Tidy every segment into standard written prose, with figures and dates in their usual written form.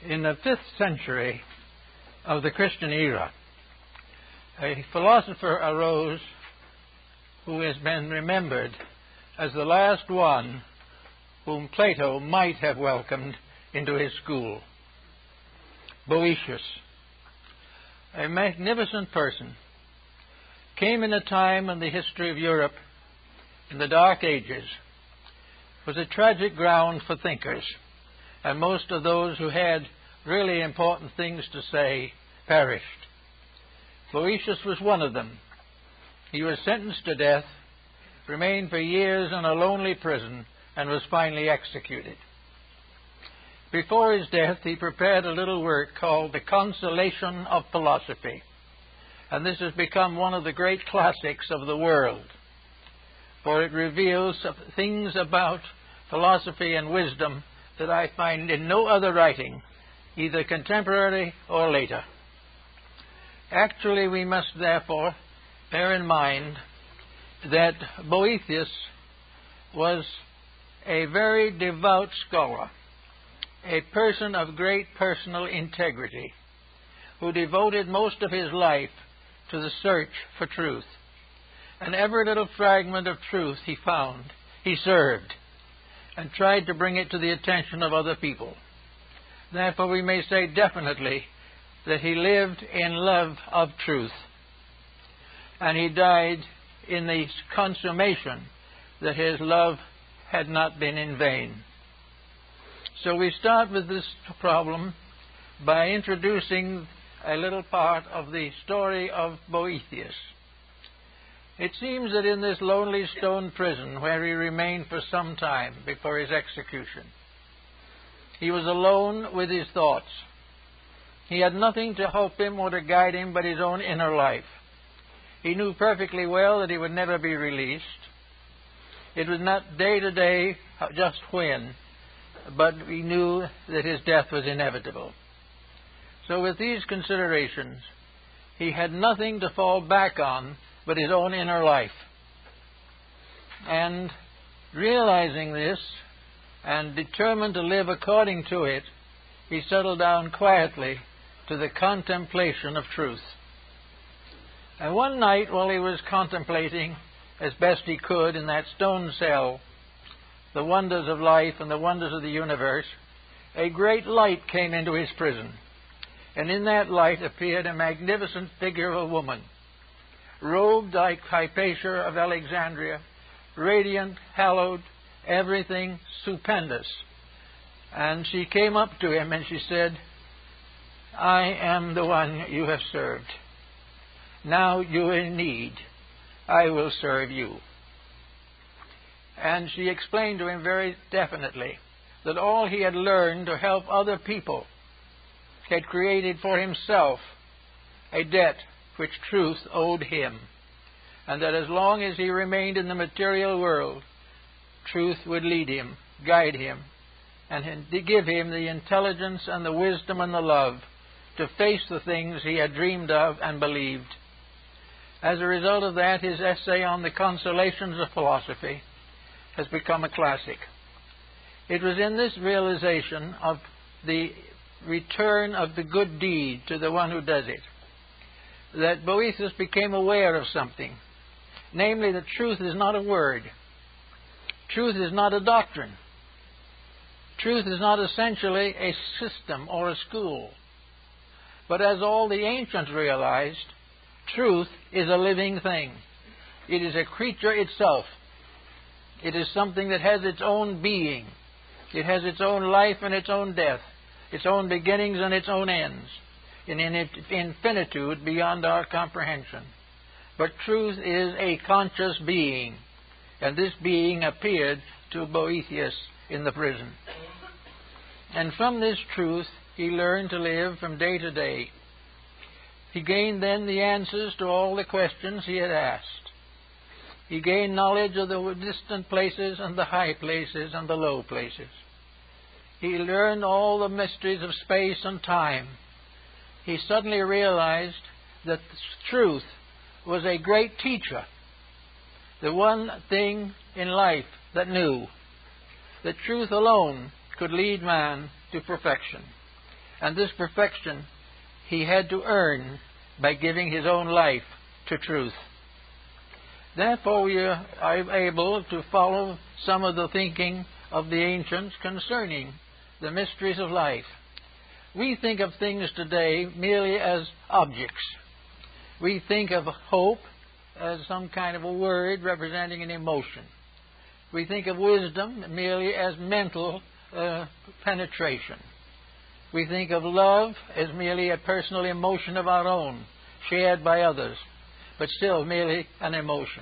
In the 5th century of the Christian era, a philosopher arose who has been remembered as the last one whom Plato might have welcomed into his school. Boëthius, a magnificent person, came in a time in the history of Europe, in the Dark Ages, was a tragic ground for thinkers, and most of those who had really important things to say perished. Boëthius was one of them. He was sentenced to death, remained for years in a lonely prison, and was finally executed. Before his death, he prepared a little work called The Consolation of Philosophy, and this has become one of the great classics of the world, for it reveals things about philosophy and wisdom that I find in no other writing, either contemporary or later. Actually, we must therefore bear in mind that Boëthius was a very devout scholar, a person of great personal integrity, who devoted most of his life to the search for truth. And every little fragment of truth he found, he served and tried to bring it to the attention of other people. Therefore, we may say definitely that he lived in love of truth, and he died in the consummation that his love had not been in vain. So we start with this problem by introducing a little part of the story of Boëthius. It seems that in this lonely stone prison where he remained for some time before his execution, he was alone with his thoughts. He had nothing to help him or to guide him but his own inner life. He knew perfectly well that he would never be released. It was not day to day just when, but he knew that his death was inevitable. So with these considerations, he had nothing to fall back on but his own inner life. And realizing this, and determined to live according to it, he settled down quietly to the contemplation of truth. And one night, while he was contemplating as best he could in that stone cell the wonders of life and the wonders of the universe, a great light came into his prison. And in that light appeared a magnificent figure of a woman, robed like Hypatia of Alexandria, radiant, hallowed, everything stupendous. And she came up to him and she said, "I am the one you have served. Now you are in need. I will serve you." And she explained to him very definitely that all he had learned to help other people had created for himself a debt which truth owed him, and that as long as he remained in the material world, truth would lead him, guide him, and give him the intelligence and the wisdom and the love to face the things he had dreamed of and believed. As a result of that, his essay on the consolations of philosophy has become a classic. It was in this realization of the return of the good deed to the one who does it that Boëthius became aware of something, namely that truth is not a word. Truth is not a doctrine. Truth is not essentially a system or a school. But as all the ancients realized, truth is a living thing. It is a creature itself. It is something that has its own being. It has its own life and its own death, its own beginnings and its own ends, in infinitude beyond our comprehension. But truth is a conscious being, and this being appeared to Boëthius in the prison. And from this truth, he learned to live from day to day. He gained then the answers to all the questions he had asked. He gained knowledge of the distant places and the high places and the low places. He learned all the mysteries of space and time. He suddenly realized that truth was a great teacher, the one thing in life that knew that truth alone could lead man to perfection. And this perfection he had to earn by giving his own life to truth. Therefore, we are able to follow some of the thinking of the ancients concerning the mysteries of life. We think of things today merely as objects. We think of hope as some kind of a word representing an emotion. We think of wisdom merely as mental penetration. We think of love as merely a personal emotion of our own, shared by others, but still merely an emotion.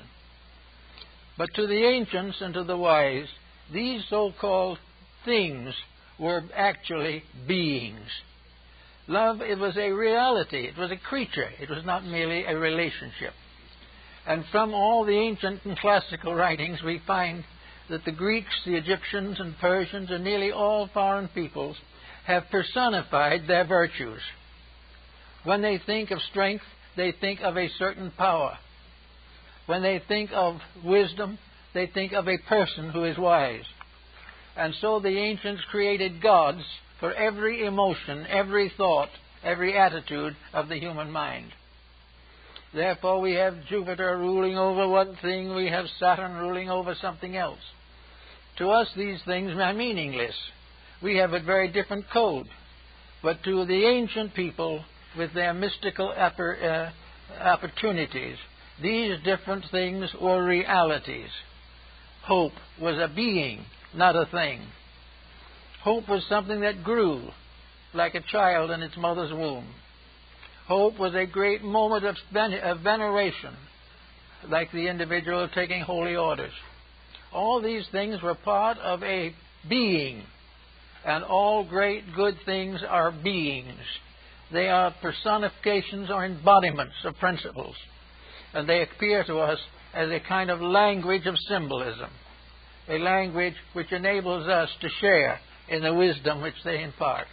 But to the ancients and to the wise, these so-called things were actually beings. Love, it was a reality. It was a creature. It was not merely a relationship. And from all the ancient and classical writings, we find that the Greeks, the Egyptians, and Persians, and nearly all foreign peoples have personified their virtues. When they think of strength, they think of a certain power. When they think of wisdom, they think of a person who is wise. And so the ancients created gods for every emotion, every thought, every attitude of the human mind. Therefore, we have Jupiter ruling over one thing, we have Saturn ruling over something else. To us, these things are meaningless. We have a very different code. But to the ancient people, with their mystical opportunities, these different things were realities. Hope was a being, not a thing. Hope was something that grew like a child in its mother's womb. Hope was a great moment of veneration, like the individual taking holy orders. All these things were part of a being, and all great good things are beings. They are personifications or embodiments of principles, and they appear to us as a kind of language of symbolism, a language which enables us to share in the wisdom which they impart.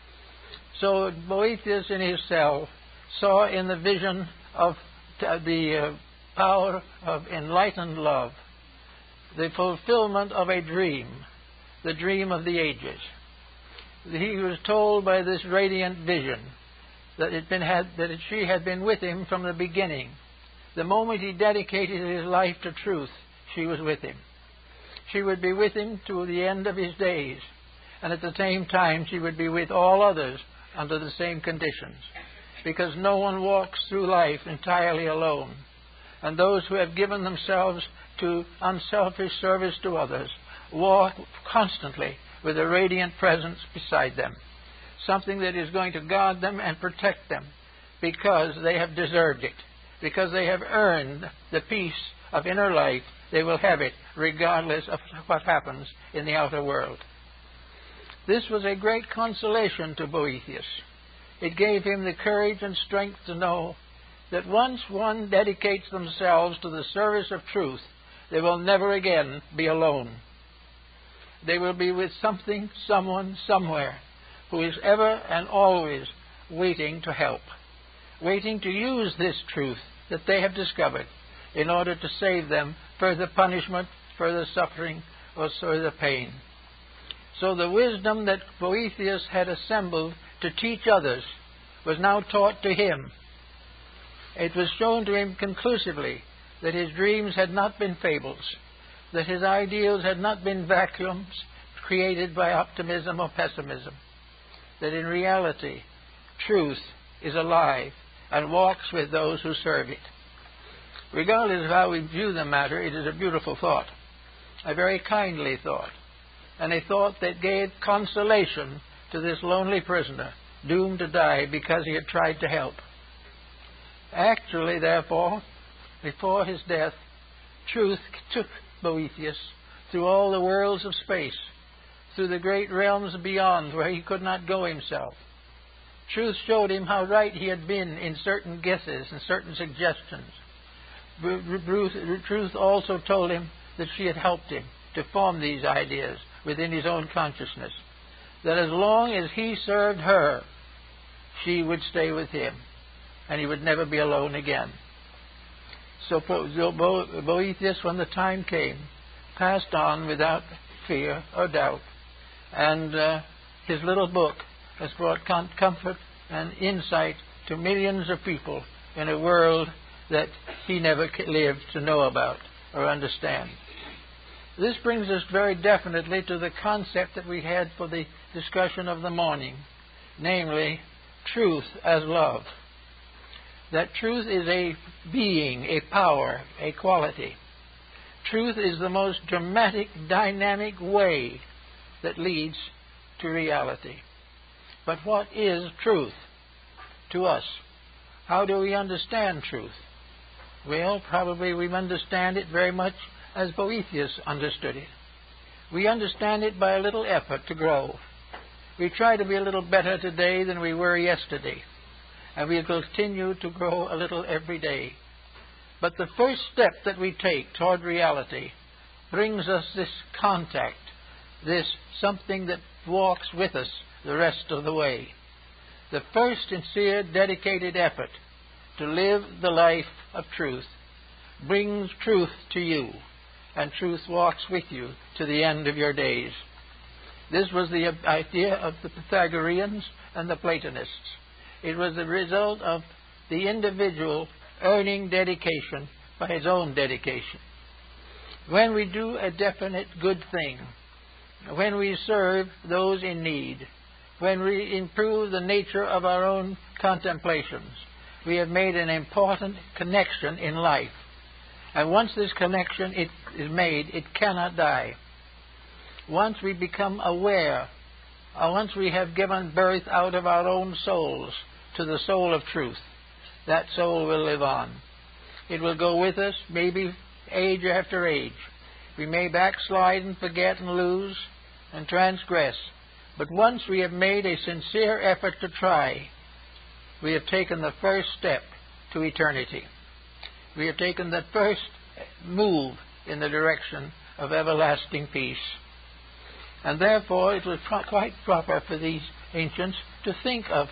So Boethius in his cell saw in the vision of the power of enlightened love the fulfillment of a dream, the dream of the ages. He was told by this radiant vision that she had been with him from the beginning. The moment he dedicated his life to truth, she was with him. She would be with him to the end of his days, and at the same time she would be with all others under the same conditions, because no one walks through life entirely alone. And those who have given themselves to unselfish service to others walk constantly with a radiant presence beside them, something that is going to guard them and protect them because they have deserved it, because they have earned the peace of inner life. They will have it regardless of what happens in the outer world. This was a great consolation to Boethius. It gave him the courage and strength to know that once one dedicates themselves to the service of truth, they will never again be alone. They will be with something, someone, somewhere, who is ever and always waiting to help, waiting to use this truth that they have discovered in order to save them further punishment, further suffering, or further pain. So the wisdom that Boethius had assembled to teach others was now taught to him. It was shown to him conclusively that his dreams had not been fables, that his ideals had not been vacuums created by optimism or pessimism, that in reality truth is alive and walks with those who serve it. Regardless of how we view the matter, it is a beautiful thought, a very kindly thought, and a thought that gave consolation to this lonely prisoner, doomed to die because he had tried to help. Actually, therefore, before his death, truth took Boethius through all the worlds of space, through the great realms beyond where he could not go himself. Truth showed him how right he had been in certain guesses and certain suggestions. Truth also told him that she had helped him to form these ideas within his own consciousness, that as long as he served her, she would stay with him, and he would never be alone again. So Boethius, when the time came, passed on without fear or doubt, and his little book has brought comfort and insight to millions of people in a world that he never lived to know about or understand. This brings us very definitely to the concept that we had for the discussion of the morning, namely, truth as love. That truth is a being, a power, a quality. Truth is the most dramatic, dynamic way that leads to reality. But what is truth to us? How do we understand truth? Well, probably we understand it very much as Boethius understood it. We understand it by a little effort to grow. We try to be a little better today than we were yesterday, and we'll continue to grow a little every day. But the first step that we take toward reality brings us this contact, this something that walks with us the rest of the way. The first sincere, dedicated effort to live the life of truth brings truth to you, and truth walks with you to the end of your days. This was the idea of the Pythagoreans and the Platonists. It was the result of the individual earning dedication by his own dedication. When we do a definite good thing, when we serve those in need, when we improve the nature of our own contemplations, we have made an important connection in life. And once this connection is made, it cannot die. Once we become aware, once we have given birth out of our own souls to the soul of truth, that soul will live on. It will go with us, maybe age after age. We may backslide and forget and lose and transgress. But once we have made a sincere effort to try, we have taken the first step to eternity. We have taken the first move in the direction of everlasting peace. And therefore it was quite proper for these ancients to think of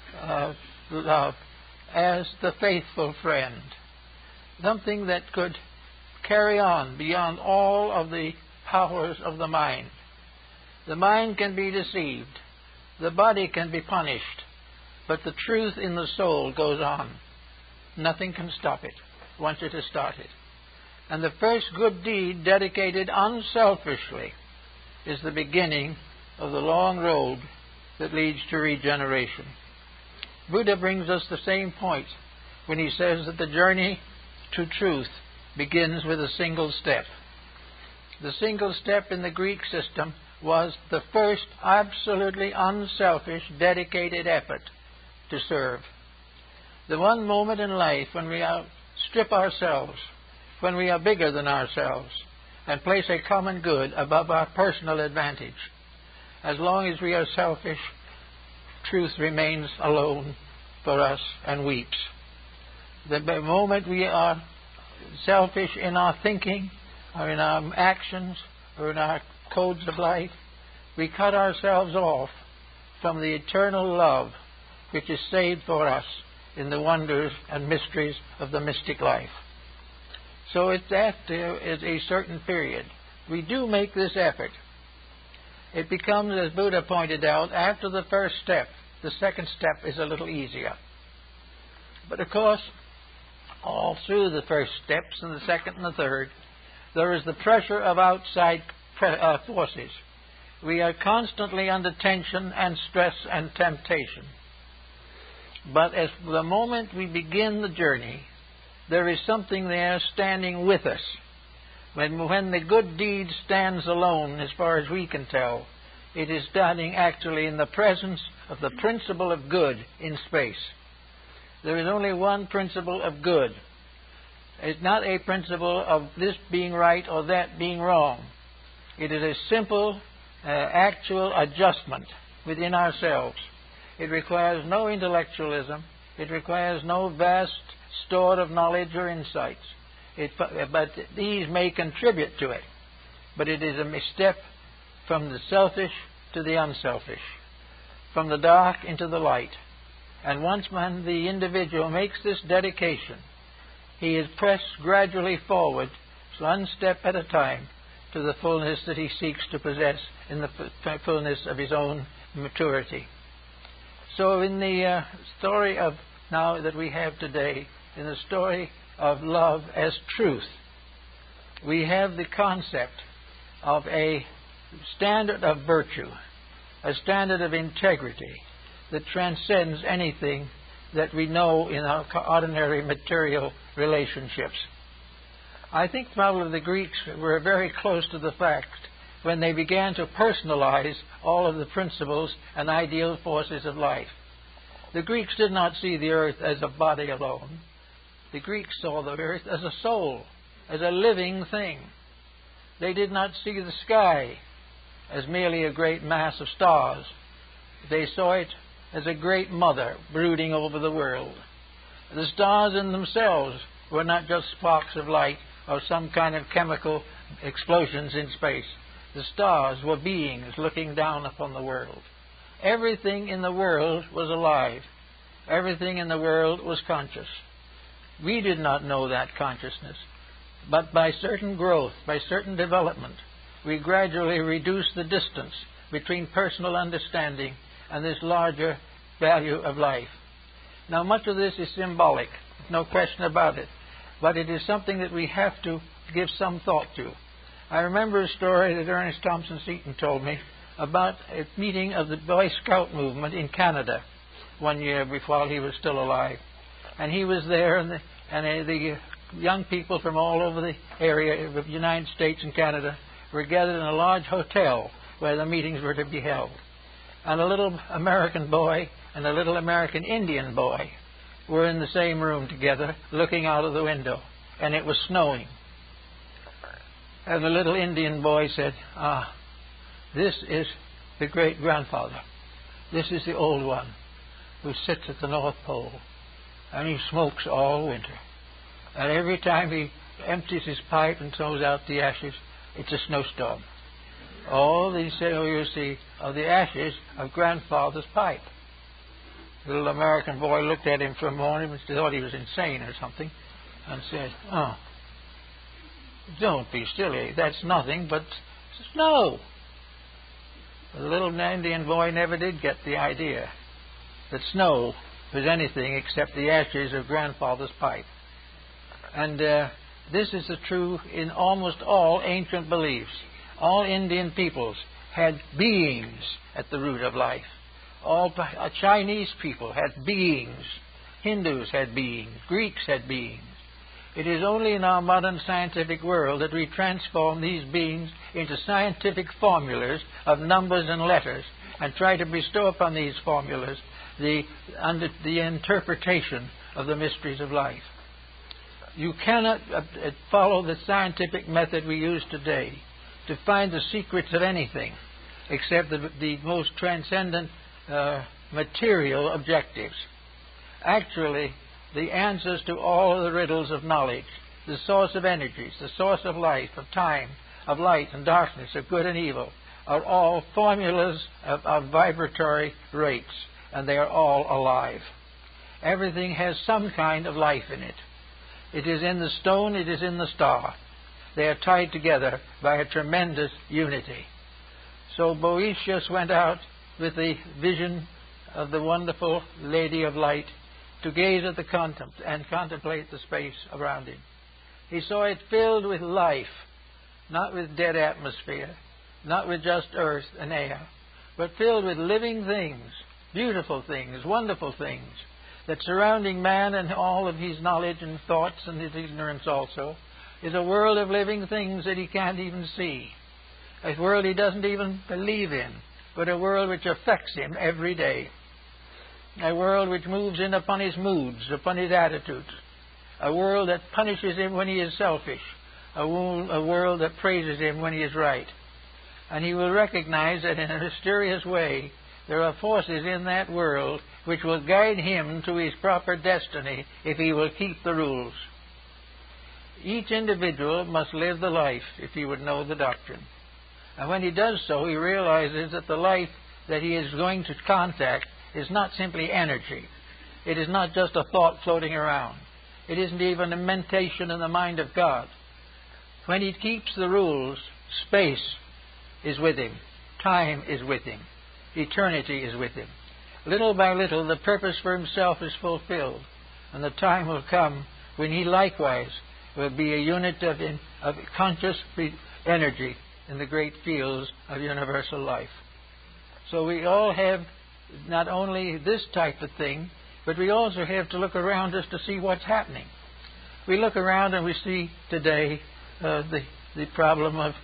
love as the faithful friend, something that could carry on beyond all of the powers of the mind. The mind can be deceived, the body can be punished, but the truth in the soul goes on. Nothing can stop it once it has started. And the first good deed dedicated unselfishly is the beginning of the long road that leads to regeneration. Buddha brings us the same point when he says that the journey to truth begins with a single step. The single step in the Greek system was the first absolutely unselfish, dedicated effort to serve. The one moment in life when we strip ourselves, when we are bigger than ourselves, and place a common good above our personal advantage. As long as we are selfish, truth remains alone for us and weeps. The moment we are selfish in our thinking, or in our actions, or in our codes of life, we cut ourselves off from the eternal love which is saved for us in the wonders and mysteries of the mystic life. So it's after a certain period we do make this effort. It becomes, as Buddha pointed out, after the first step, the second step is a little easier. But of course, all through the first steps and the second and the third, there is the pressure of outside forces. We are constantly under tension and stress and temptation. But as the moment we begin the journey, there is something there standing with us. When the good deed stands alone, as far as we can tell, it is standing actually in the presence of the principle of good in space. There is only one principle of good. It's not a principle of this being right or that being wrong. It is a simple, actual adjustment within ourselves. It requires no intellectualism. It requires no vast store of knowledge or insights. But these may contribute to it. But it is a step from the selfish to the unselfish, from the dark into the light. And once the individual makes this dedication, he is pressed gradually forward, one step at a time, to the fullness that he seeks to possess in the fullness of his own maturity. So in the story of now that we have today, in the story of love as truth, we have the concept of a standard of virtue, a standard of integrity that transcends anything that we know in our ordinary material relationships. I think probably the Greeks were very close to the fact when they began to personalize all of the principles and ideal forces of life. The Greeks did not see the earth as a body alone. The Greeks saw the earth as a soul, as a living thing. They did not see the sky as merely a great mass of stars. They saw it as a great mother brooding over the world. The stars in themselves were not just sparks of light or some kind of chemical explosions in space. The stars were beings looking down upon the world. Everything in the world was alive. Everything in the world was conscious. We did not know that consciousness, but by certain growth, by certain development, we gradually reduced the distance between personal understanding and this larger value of life. Now, much of this is symbolic, no question about it, but it is something that we have to give some thought to. I remember a story that Ernest Thompson Seton told me about a meeting of the Boy Scout movement in Canada one year before he was still alive. And he was there, and the young people from all over the area of the United States and Canada were gathered in a large hotel where the meetings were to be held. And a little American boy and a little American Indian boy were in the same room together, looking out of the window, and it was snowing. And the little Indian boy said, this is the great-grandfather. This is the old one who sits at the North Pole, and he smokes all winter. And every time he empties his pipe and throws out the ashes, it's a snowstorm. All these, you see, are the ashes of grandfather's pipe. The little American boy looked at him for a moment and thought he was insane or something, and said, don't be silly. That's nothing but snow. The little Indian boy never did get the idea that snow was anything except the ashes of grandfather's pipe. And this is the truth in almost all ancient beliefs. All Indian peoples had beings at the root of life. All Chinese people had beings. Hindus had beings. Greeks had beings. It is only in our modern scientific world that we transform these beings into scientific formulas of numbers and letters and try to bestow upon these formulas the interpretation of the mysteries of life. You cannot follow the scientific method we use today to find the secrets of anything except the most transcendent material objectives. Actually, the answers to all the riddles of knowledge, the source of energies, the source of life, of time, of light and darkness, of good and evil, are all formulas of vibratory rates, and they are all alive. Everything has some kind of life in it. It is in the stone, it is in the star. They are tied together by a tremendous unity. So Boëthius went out with the vision of the wonderful Lady of Light to gaze at and contemplate the space around him. He saw it filled with life, not with dead atmosphere, not with just earth and air, but filled with living things, beautiful things, wonderful things, that surrounding man and all of his knowledge and thoughts and his ignorance also is a world of living things that he can't even see, a world he doesn't even believe in, but a world which affects him every day, a world which moves in upon his moods, upon his attitudes, a world that punishes him when he is selfish, a world that praises him when he is right. And he will recognize that in a mysterious way there are forces in that world which will guide him to his proper destiny if he will keep the rules. Each individual must live the life if he would know the doctrine. And when he does so, he realizes that the life that he is going to contact is not simply energy. It is not just a thought floating around. It isn't even a mentation in the mind of God. When he keeps the rules, space is with him. Time is with him. Eternity is with him. little by little, the purpose for himself is fulfilled, and the time will come when he likewise will be a unit of conscious energy in the great fields of universal life. So we all have not only this type of thing, but we also have to look around us to see what's happening. We look around and we see today the problem of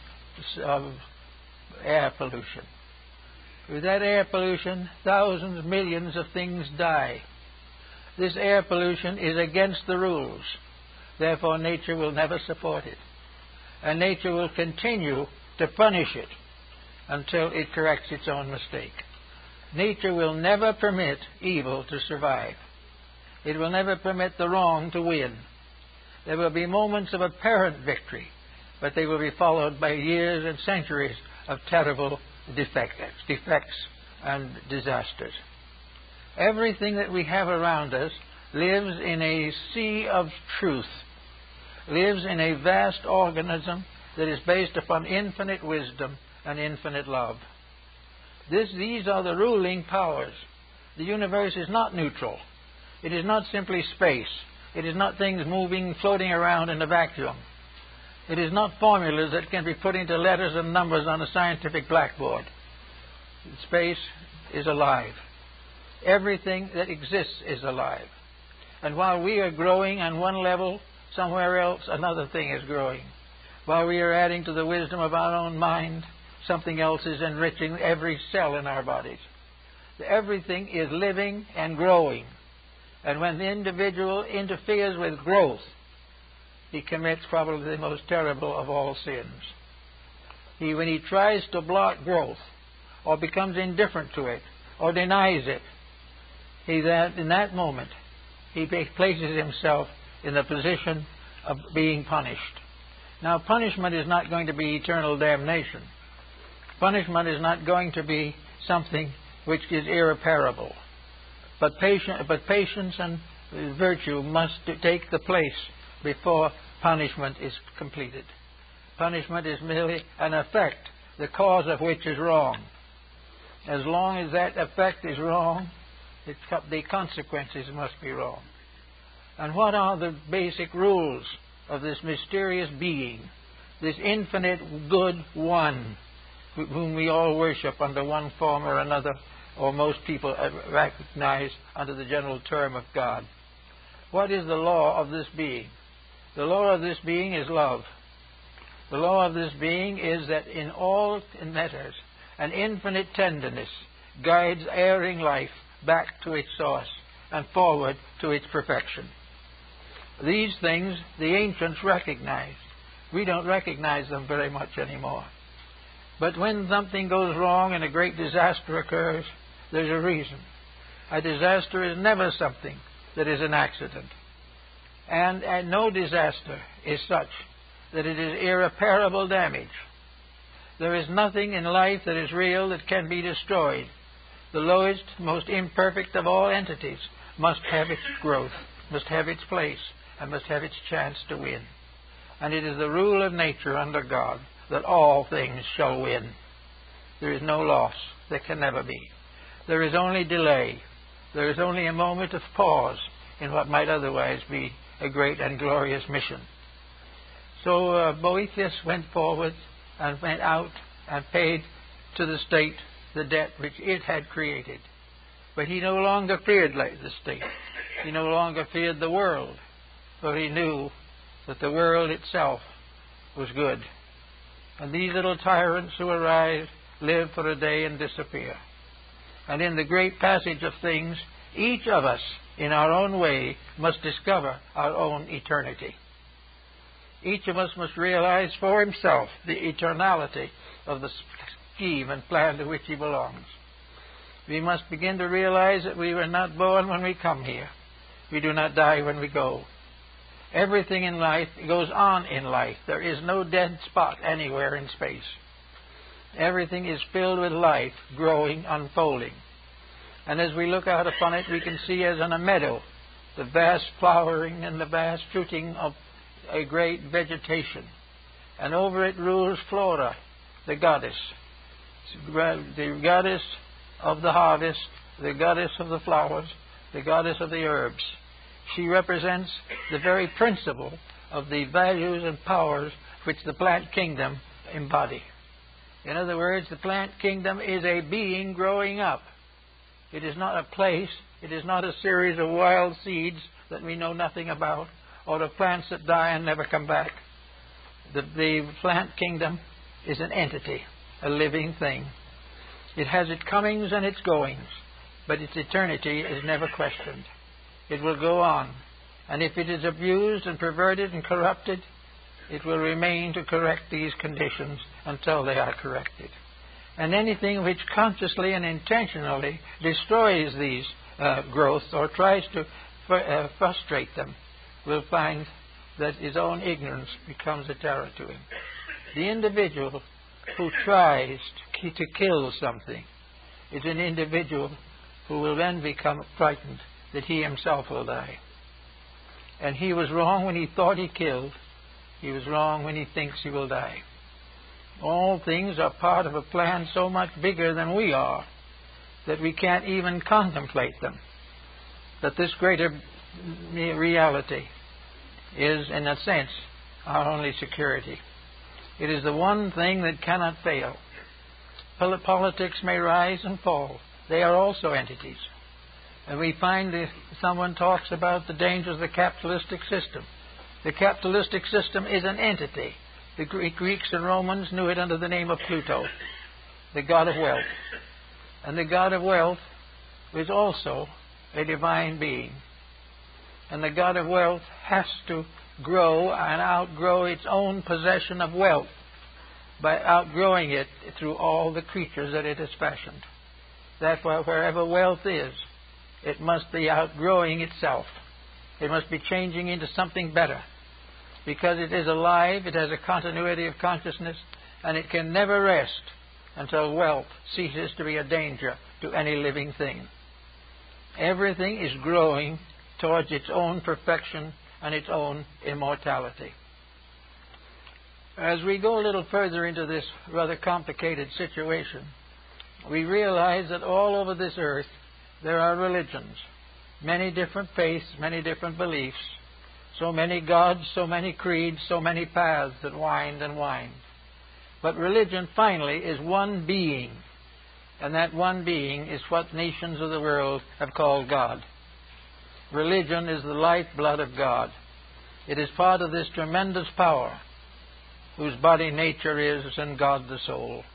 air pollution. With that air pollution, thousands, millions of things die. This air pollution is against the rules. Therefore, nature will never support it. And nature will continue to punish it until it corrects its own mistake. Nature will never permit evil to survive. It will never permit the wrong to win. There will be moments of apparent victory, but they will be followed by years and centuries of terrible defects and disasters. Everything that we have around us lives in a sea of truth, lives in a vast organism that is based upon infinite wisdom and infinite love. These are the ruling powers. The universe is not neutral. It is not simply space. It is not things moving, floating around in a vacuum. It is not formulas that can be put into letters and numbers on a scientific blackboard. Space is alive. Everything that exists is alive. And while we are growing on one level, somewhere else another thing is growing. While we are adding to the wisdom of our own mind, something else is enriching every cell in our bodies. Everything is living and growing. And when the individual interferes with growth, he commits probably the most terrible of all sins. When he tries to block growth, or becomes indifferent to it, or denies it, in that moment, he places himself in the position of being punished. Now, punishment is not going to be eternal damnation. Punishment is not going to be something which is irreparable. But patience and virtue must take the place before punishment is completed. Punishment is merely an effect, the cause of which is wrong. As long as that effect is wrong, the consequences must be wrong. And what are the basic rules of this mysterious being, this infinite good one, whom we all worship under one form or another, or most people recognize under the general term of God? What is the law of this being? The law of this being is love. The law of this being is that in all matters, an infinite tenderness guides erring life back to its source and forward to its perfection. These things the ancients recognized. We don't recognize them very much anymore. But when something goes wrong and a great disaster occurs, there's a reason. A disaster is never something that is an accident. And no disaster is such that it is irreparable damage. There is nothing in life that is real that can be destroyed. The lowest, most imperfect of all entities must have its growth, must have its place, and must have its chance to win. And it is the rule of nature under God that all things shall win. There is no loss. There can never be. There is only delay. There is only a moment of pause in what might otherwise be a great and glorious mission. So Boethius went forward and went out and paid to the state the debt which it had created. But he no longer feared the state. He no longer feared the world, for he knew that the world itself was good. And these little tyrants who arise live for a day and disappear. And in the great passage of things, each of us, in our own way, must discover our own eternity. Each of us must realize for himself the eternality of the scheme and plan to which he belongs. We must begin to realize that we were not born when we come here. We do not die when we go. Everything in life goes on in life. There is no dead spot anywhere in space. Everything is filled with life, growing, unfolding. And as we look out upon it, we can see as in a meadow the vast flowering and the vast fruiting of a great vegetation. And over it rules Flora, the goddess of the harvest the goddess of the flowers, the goddess of the herbs. She represents the very principle of the values and powers which the plant kingdom embody. In other words, the plant kingdom is a being growing up. It is not a place. It is not a series of wild seeds that we know nothing about, or of plants that die and never come back. The plant kingdom is an entity, a living thing. It has its comings and its goings, but its eternity is never questioned. It will go on, and if it is abused and perverted and corrupted, it will remain to correct these conditions until they are corrected. And anything which consciously and intentionally destroys these growths or tries to frustrate them will find that his own ignorance becomes a terror to him. The individual who tries to kill something is an individual who will then become frightened that he himself will die. And he was wrong when he thought he killed. He was wrong when he thinks he will die. All things are part of a plan so much bigger than we are that we can't even contemplate them. That this greater reality is, in a sense, our only security. It is the one thing that cannot fail. Politics may rise and fall. They are also entities. And we find that someone talks about the dangers of the capitalistic system. The capitalistic system is an entity. The Greeks and Romans knew it under the name of Pluto, the god of wealth. And the god of wealth is also a divine being. And the god of wealth has to grow and outgrow its own possession of wealth by outgrowing it through all the creatures that it has fashioned. Therefore, wherever wealth is, it must be outgrowing itself. It must be changing into something better. Because it is alive, it has a continuity of consciousness, and it can never rest until wealth ceases to be a danger to any living thing. Everything is growing towards its own perfection and its own immortality. As we go a little further into this rather complicated situation, we realize that all over this earth there are religions, many different faiths, many different beliefs, so many gods, so many creeds, so many paths that wind and wind. But religion finally is one being, and that one being is what nations of the world have called God. Religion is the lifeblood of God. It is part of this tremendous power whose body nature is in God the soul.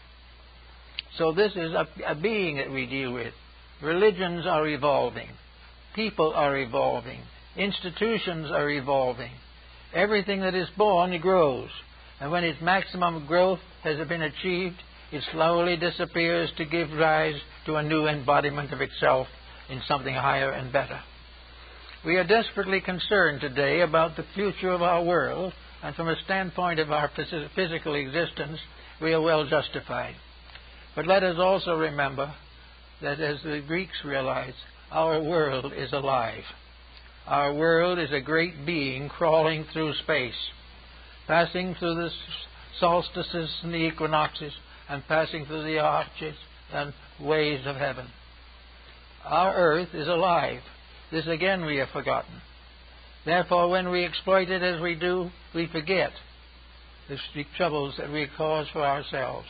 So this is a being that we deal with. Religions are evolving. People are evolving. Institutions are evolving. Everything that is born grows. And when its maximum growth has been achieved, it slowly disappears to give rise to a new embodiment of itself in something higher and better. We are desperately concerned today about the future of our world, and from a standpoint of our physical existence, we are well justified. But let us also remember that, as the Greeks realized, our world is alive. Our world is a great being crawling through space, passing through the solstices and the equinoxes, and passing through the arches and ways of heaven. Our earth is alive. This again we have forgotten. Therefore, when we exploit it as we do, we forget the troubles that we cause for ourselves.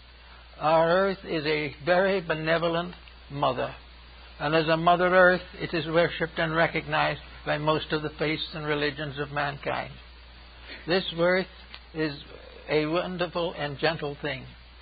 Our earth is a very benevolent mother. And as a Mother Earth, it is worshipped and recognized by most of the faiths and religions of mankind. This earth is a wonderful and gentle thing.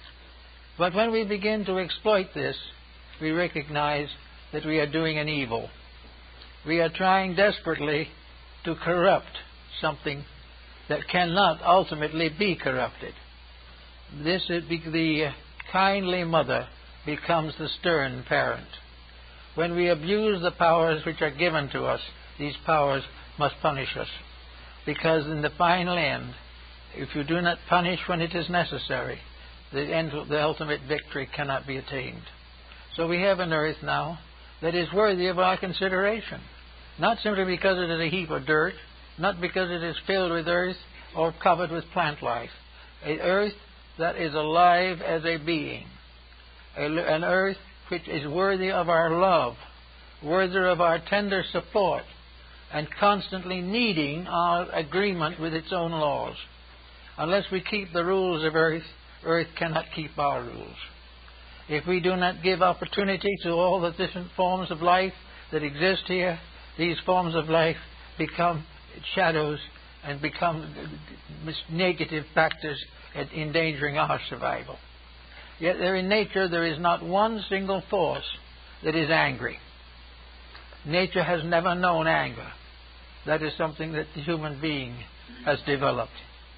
But when we begin to exploit this, we recognize that we are doing an evil. We are trying desperately to corrupt something that cannot ultimately be corrupted. This is the kindly mother becomes the stern parent. When we abuse the powers which are given to us, these powers must punish us. Because in the final end, if you do not punish when it is necessary, the ultimate victory cannot be attained. So we have an earth now that is worthy of our consideration. Not simply because it is a heap of dirt, not because it is filled with earth or covered with plant life. An earth that is alive as a being. An earth which is worthy of our love, worthy of our tender support, and constantly needing our agreement with its own laws. Unless we keep the rules of earth, earth cannot keep our rules. If we do not give opportunity to all the different forms of life that exist here, these forms of life become shadows and become negative factors at endangering our survival. Yet there in nature there is not one single force that is angry. Nature has never known anger. That is something that the human being has developed.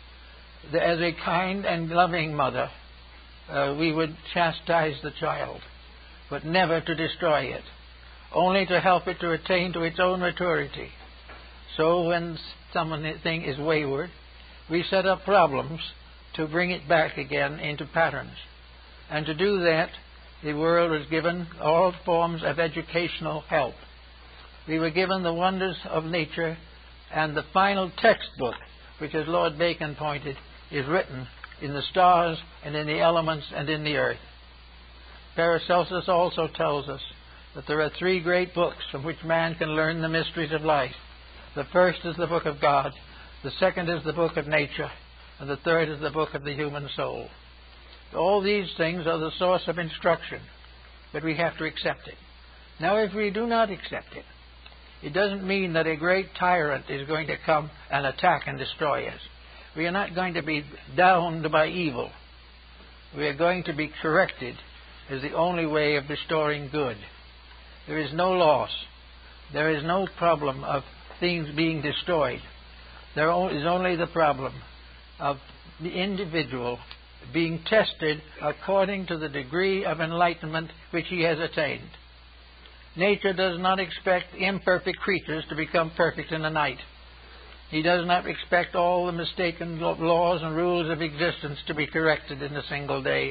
As a kind and loving mother, we would chastise the child, but never to destroy it, only to help it to attain to its own maturity. So when something is wayward, we set up problems to bring it back again into patterns. And to do that, the world was given all forms of educational help. We were given the wonders of nature, and the final textbook, which, as Lord Bacon pointed, is written in the stars and in the elements and in the earth. Paracelsus also tells us that there are 3 great books from which man can learn the mysteries of life. The first is the book of God, the second is the book of nature, and the third is the book of the human soul. All these things are the source of instruction, but we have to accept it. Now, if we do not accept it, it doesn't mean that a great tyrant is going to come and attack and destroy us. We are not going to be downed by evil. We are going to be corrected as the only way of restoring good. There is no loss. There is no problem of things being destroyed. There is only the problem of the individual being tested according to the degree of enlightenment which he has attained. Nature does not expect imperfect creatures to become perfect in a night. He does not expect all the mistaken laws and rules of existence to be corrected in a single day.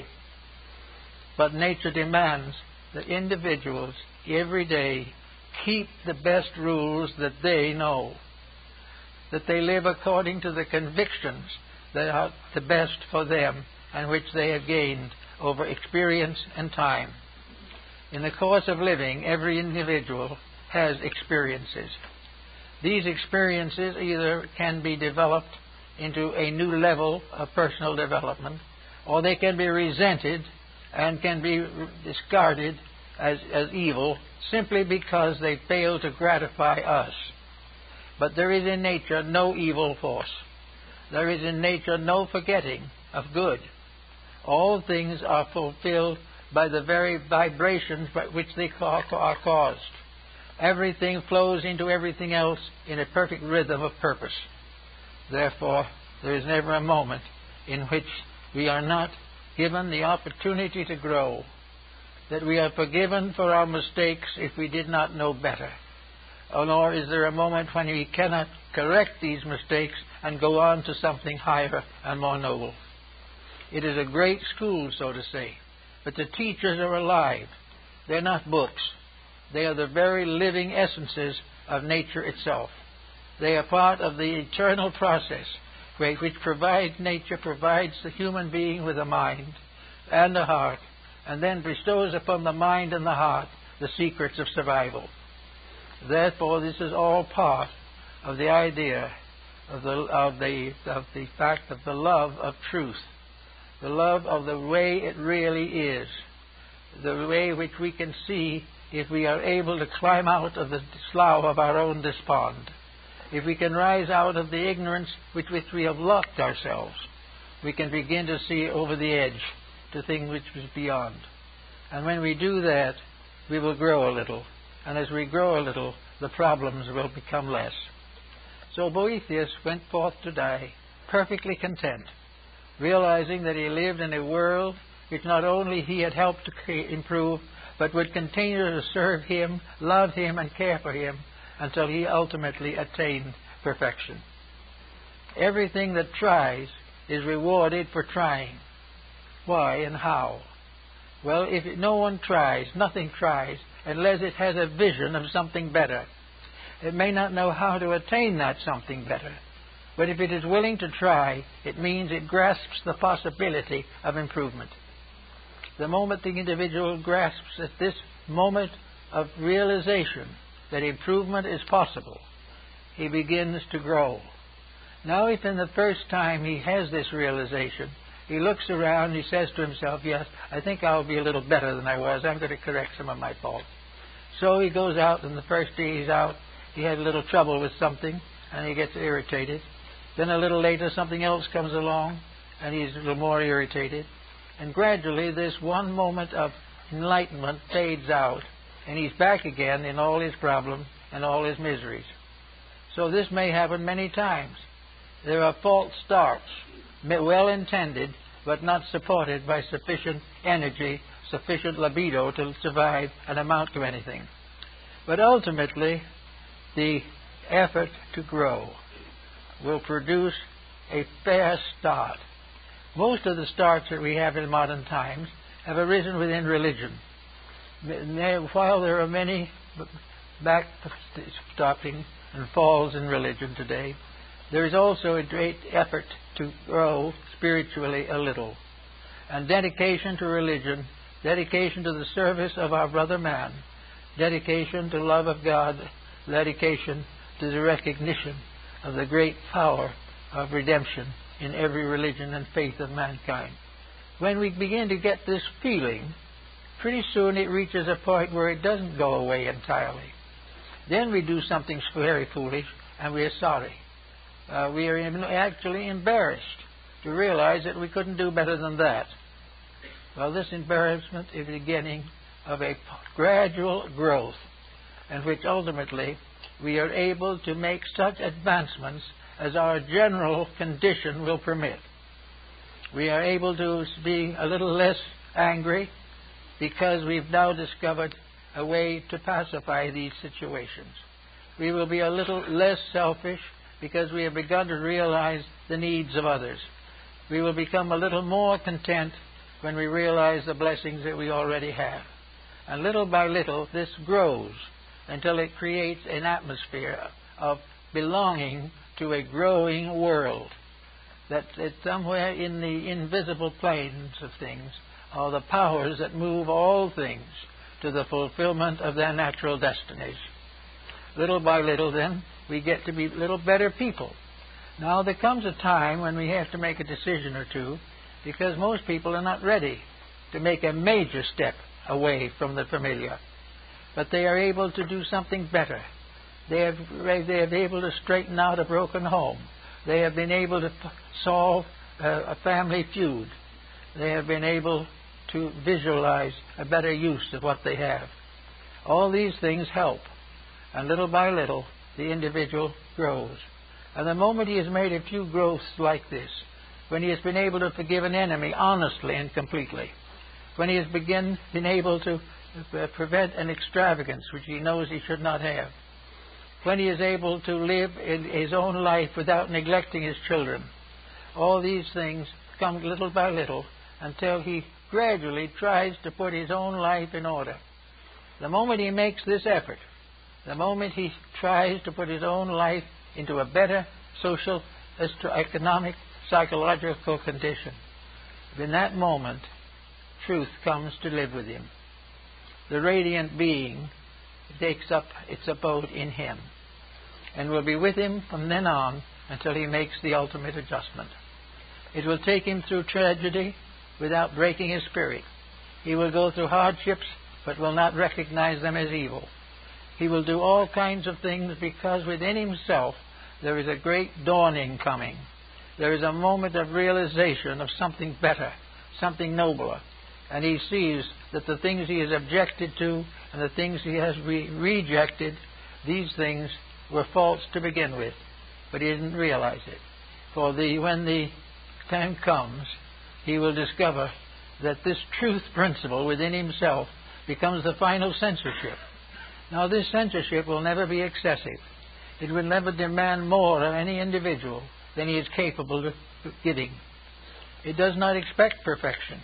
But nature demands that individuals every day keep the best rules that they know, that they live according to the convictions that are the best for them and which they have gained over experience and time. In the course of living, every individual has experiences. These experiences either can be developed into a new level of personal development, or they can be resented and can be discarded as evil simply because they fail to gratify us. But there is in nature no evil force. There is in nature no forgetting of good. All things are fulfilled by the very vibrations by which they are caused. Everything flows into everything else in a perfect rhythm of purpose. Therefore, there is never a moment in which we are not given the opportunity to grow, that we are forgiven for our mistakes if we did not know better. Nor is there a moment when we cannot correct these mistakes and go on to something higher and more noble. It is a great school, so to say, but the teachers are alive. They're not books. They are the very living essences of nature itself. They are part of the eternal process which nature provides the human being with a mind and a heart, and then bestows upon the mind and the heart the secrets of survival. Therefore, this is all part of the idea of the fact of the love of truth, the love of the way it really is, the way which we can see if we are able to climb out of the slough of our own despond. If we can rise out of the ignorance with which we have locked ourselves, we can begin to see over the edge to things which is beyond. And when we do that, we will grow a little. And as we grow a little, the problems will become less. So Boethius went forth to die perfectly content, realizing that he lived in a world which not only he had helped to improve, but would continue to serve him, love him, and care for him until he ultimately attained perfection. Everything that tries is rewarded for trying. Why and how? Well, if no one tries, nothing tries, unless it has a vision of something better. It may not know how to attain that something better, but if it is willing to try, it means it grasps the possibility of improvement. the moment the individual grasps at this moment of realization that improvement is possible, he begins to grow. Now, if in the first time he has this realization, he looks around, he says to himself, yes, I think I'll be a little better than I was. I'm going to correct some of my faults. So he goes out, and the first day he's out, he had a little trouble with something, and he gets irritated. Then a little later, something else comes along, and he's a little more irritated. And gradually, this one moment of enlightenment fades out, and he's back again in all his problems and all his miseries. So this may happen many times. There are false starts, well intended, but not supported by sufficient energy, sufficient libido to survive and amount to anything. But ultimately, the effort to grow will produce a fair start. Most of the starts that we have in modern times have arisen within religion. While there are many backstopping and falls in religion today, there is also a great effort to grow spiritually a little. And dedication to religion, dedication to the service of our brother man, dedication to love of God, dedication to the recognition of the great power of redemption in every religion and faith of mankind. When we begin to get this feeling, pretty soon it reaches a point where it doesn't go away entirely. Then we do something very foolish, and we are sorry. We are actually embarrassed to realize that we couldn't do better than that. Well, this embarrassment is the beginning of a gradual growth in which ultimately we are able to make such advancements as our general condition will permit. We are able to be a little less angry because we've now discovered a way to pacify these situations. We will be a little less selfish because we have begun to realize the needs of others. We will become a little more content when we realize the blessings that we already have. And little by little, this grows until it creates an atmosphere of belonging to a growing world. That somewhere in the invisible planes of things are the powers that move all things to the fulfillment of their natural destinies. Little by little, then, we get to be little better people. Now, there comes a time when we have to make a decision or two, because most people are not ready to make a major step away from the familiar. But they are able to do something better. They have been able to straighten out a broken home. They have been able to solve a family feud. They have been able to visualize a better use of what they have. All these things help. And little by little, the individual grows. And the moment he has made a few growths like this, when he has been able to forgive an enemy honestly and completely, when he has been able to prevent an extravagance which he knows he should not have, when he is able to live in his own life without neglecting his children, all these things come little by little until he gradually tries to put his own life in order. The moment he makes this effort, the moment he tries to put his own life into a better social, economic, psychological condition, in that moment, truth comes to live with him. The radiant being takes up its abode in him and will be with him from then on until he makes the ultimate adjustment. It will take him through tragedy without breaking his spirit. He will go through hardships but will not recognize them as evil. He will do all kinds of things because within himself there is a great dawning coming. There is a moment of realization of something better, something nobler. And he sees that the things he has objected to and the things he has rejected, these things were false to begin with. But he didn't realize it. For when the time comes, he will discover that this truth principle within himself becomes the final censorship. Now, this censorship will never be excessive. It will never demand more of any individual than he is capable of giving. It does not expect perfection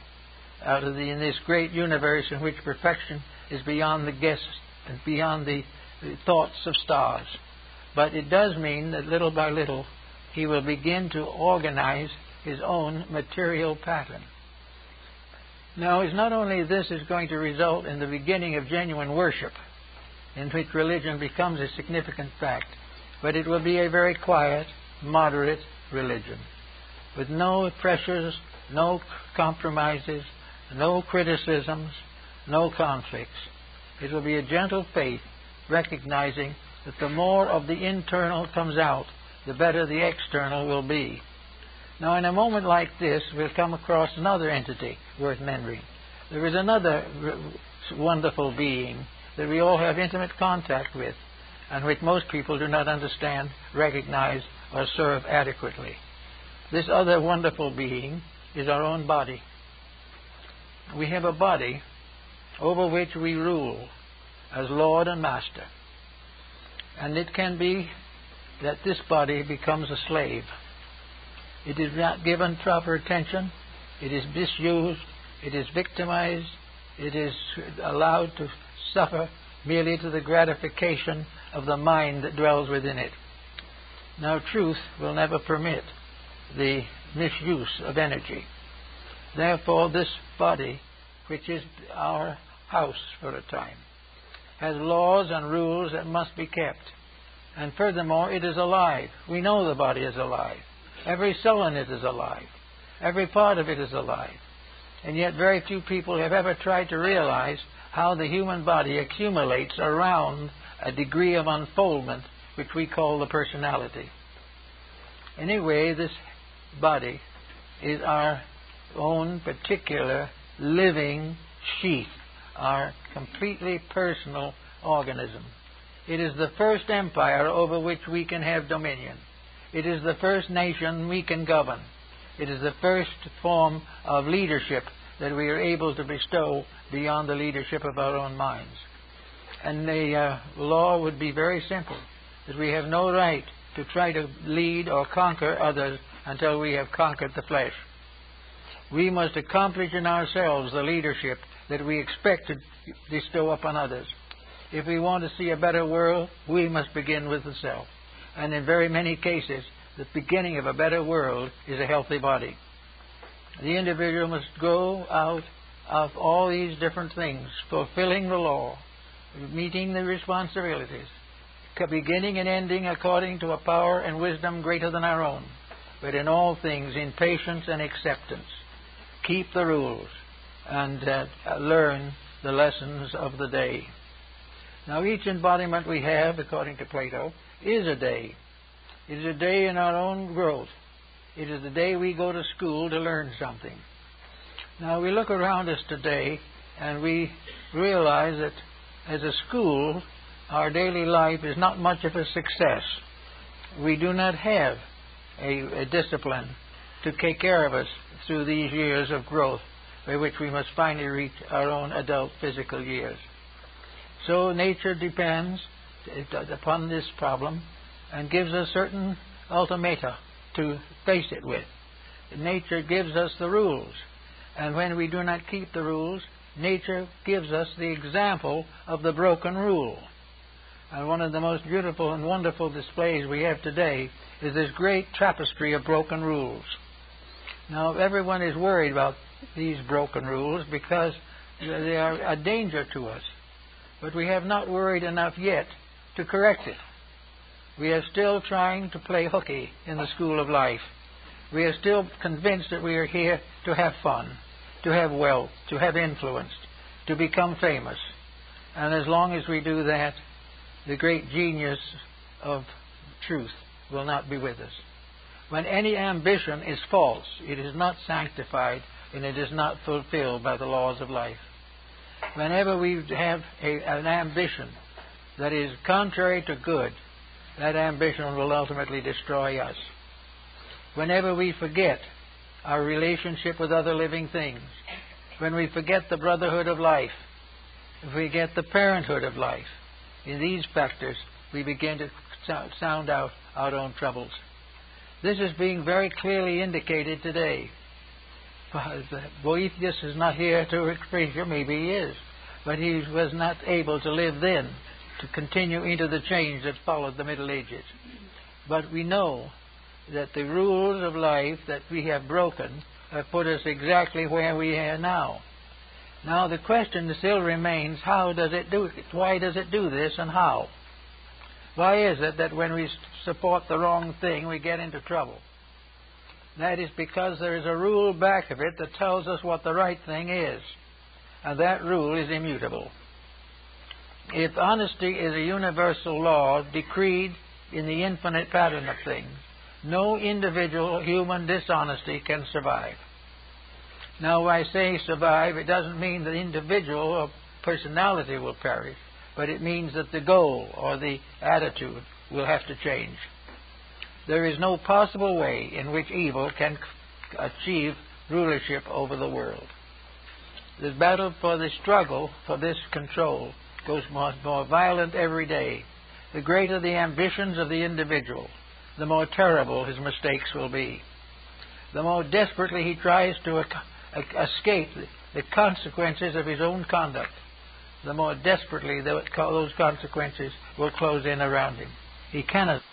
in this great universe in which perfection is beyond the guess and beyond the thoughts of stars. But it does mean that little by little he will begin to organize his own material pattern. Now, it's not only this is going to result in the beginning of genuine worship, in which religion becomes a significant fact, but it will be a very quiet, moderate religion, with no pressures, no compromises, no criticisms, no conflicts. It will be a gentle faith, recognizing that the more of the internal comes out, the better the external will be. Now, in a moment like this, we'll come across another entity worth mentioning. There is another wonderful being that we all have intimate contact with, and which most people do not understand, recognize, or serve adequately. This other wonderful being is our own body. We have a body over which we rule as Lord and Master. And it can be that this body becomes a slave. It is not given proper attention. It is misused. It is victimized. It is allowed to suffer merely to the gratification of the mind that dwells within it. Now, truth will never permit the misuse of energy. Therefore, this body, which is our house for a time, has laws and rules that must be kept. And furthermore, it is alive. We know the body is alive. Every cell in it is alive. Every part of it is alive. And yet very few people have ever tried to realize how the human body accumulates around a degree of unfoldment which we call the personality. Anyway, this body is our own particular living sheath, our completely personal organism. It is the first empire over which we can have dominion. It is the first nation we can govern. It is the first form of leadership that we are able to bestow beyond the leadership of our own minds. And the law would be very simple, that we have no right to try to lead or conquer others until we have conquered the flesh. We must accomplish in ourselves the leadership that we expect to bestow upon others. If we want to see a better world, we must begin with the self. And in very many cases, the beginning of a better world is a healthy body. The individual must go out of all these different things, fulfilling the law, meeting the responsibilities, beginning and ending according to a power and wisdom greater than our own, but in all things in patience and acceptance. Keep the rules and learn the lessons of the day. Now, each embodiment we have, according to Plato, is a day. It is a day in our own growth. It is the day we go to school to learn something. Now, we look around us today and we realize that as a school, our daily life is not much of a success. We do not have a discipline to take care of us through these years of growth by which we must finally reach our own adult physical years. So nature depends upon this problem and gives us certain ultimata to face it with. Nature gives us the rules, and when we do not keep the rules, nature gives us the example of the broken rule. And one of the most beautiful and wonderful displays we have today is this great tapestry of broken rules. Now, everyone is worried about these broken rules because they are a danger to us. But we have not worried enough yet to correct it. We are still trying to play hooky in the school of life. We are still convinced that we are here to have fun, to have wealth, to have influence, to become famous. And as long as we do that, the great genius of truth will not be with us. When any ambition is false, it is not sanctified and it is not fulfilled by the laws of life. Whenever we have an ambition that is contrary to good, that ambition will ultimately destroy us. Whenever we forget our relationship with other living things, when we forget the brotherhood of life, if we get the parenthood of life, in these factors we begin to sound out our own troubles. This is being very clearly indicated today. Boethius is not here to express it, maybe he is, but he was not able to live then to continue into the change that followed the Middle Ages. But we know that the rules of life that we have broken have put us exactly where we are now. Now the question still remains, how does it do it? Why does it do this, and how? Why is it that when we support the wrong thing, we get into trouble? That is because there is a rule back of it that tells us what the right thing is, and that rule is immutable. If honesty is a universal law decreed in the infinite pattern of things, no individual human dishonesty can survive. Now, when I say survive, it doesn't mean the individual or personality will perish, but it means that the goal or the attitude will have to change. There is no possible way in which evil can achieve rulership over the world. The battle for the struggle for this control goes more violent every day. The greater the ambitions of the individual, the more terrible his mistakes will be. The more desperately he tries to escape the consequences of his own conduct, the more desperately those consequences will close in around him. He cannot